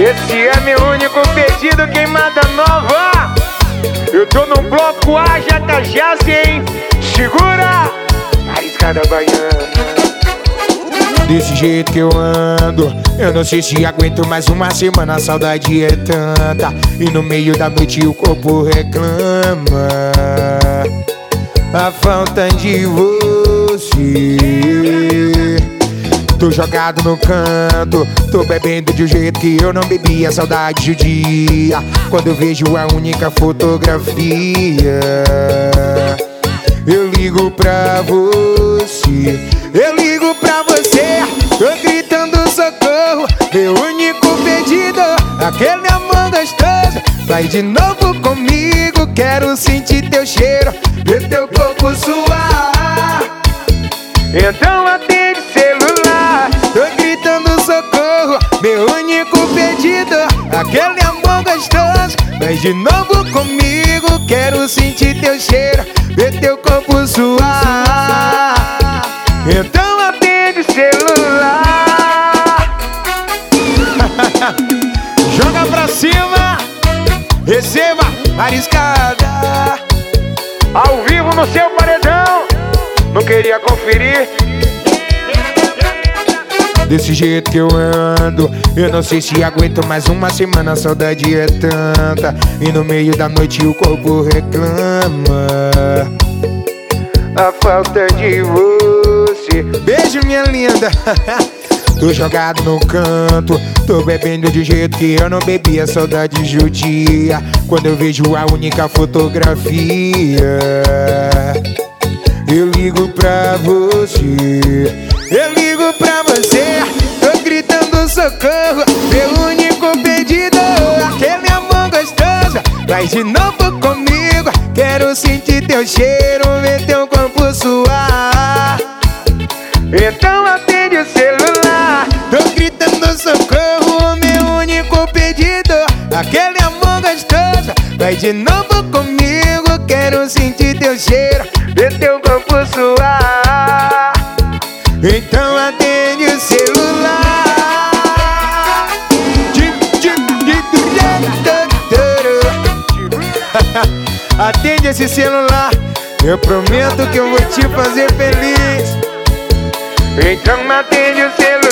Esse é meu único pedido, queimada nova. Eu tô no bloco A, já tá hein? Segura a escada baiana. Desse jeito que eu ando, eu não sei se aguento mais uma semana. A saudade é tanta e no meio da noite o corpo reclama a falta de você. Tô jogado no canto, tô bebendo de um jeito que eu não bebia. Saudade judia quando eu vejo a única fotografia. Eu ligo pra você, eu ligo pra você, tô gritando socorro. Meu único pedido, aquele amor gostoso, vai de novo comigo. Quero sentir teu cheiro, ver teu corpo suar. Então atende celular. Tô gritando socorro, meu único pedido, aquele amor gostoso, vai de novo comigo. Quero sentir teu cheiro, ver teu corpo suar. Então atende celular. Joga pra cima, receba a escada. Ao vivo no seu paredão. Não queria conferir? Desse jeito que eu ando, eu não sei se aguento mais uma semana. A saudade é tanta e no meio da noite o corpo reclama a falta de você. Beijo, minha linda. Tô jogado no canto, tô bebendo de jeito que eu não bebia. Saudade judia quando eu vejo a única fotografia. Eu ligo pra você, eu ligo pra você, tô gritando socorro. Meu único pedido, aquele amor gostoso, vai de novo comigo. Quero sentir teu cheiro, ver teu corpo suar. Então atende o celular. Tô gritando socorro, meu único pedido, aquele amor gostoso, vai de novo comigo. Quero sentir teu cheiro, ver teu corpo suar. Então atende o celular. Atende esse celular, eu prometo que eu vou te fazer feliz. Então atende o celular.